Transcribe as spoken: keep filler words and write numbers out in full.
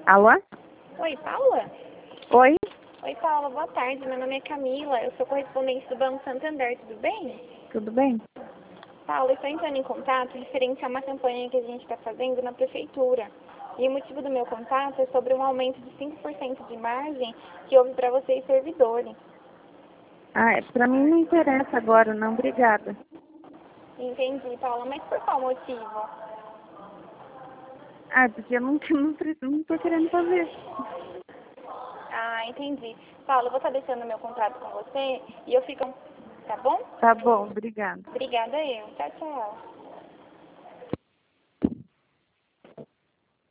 Alô? Oi, Paula? Oi? Oi, Paula, boa tarde. Meu nome é Camila, eu sou correspondente do Banco Santander, tudo bem? Tudo bem? Paula, eu estou entrando em contato referente a uma campanha que a gente está fazendo na prefeitura. E o motivo do meu contato é sobre um aumento de cinco por cento de margem que houve para vocês servidores. Ah, é, pra mim não interessa agora, não, obrigada. Entendi, Paula, mas por qual motivo? Ah, porque eu não, não, pre- não tô querendo fazer. Ah, entendi. Paula, eu vou estar deixando meu contrato com você e eu fico... Tá bom? Tá bom, obrigada. Obrigada eu. Tchau, tchau.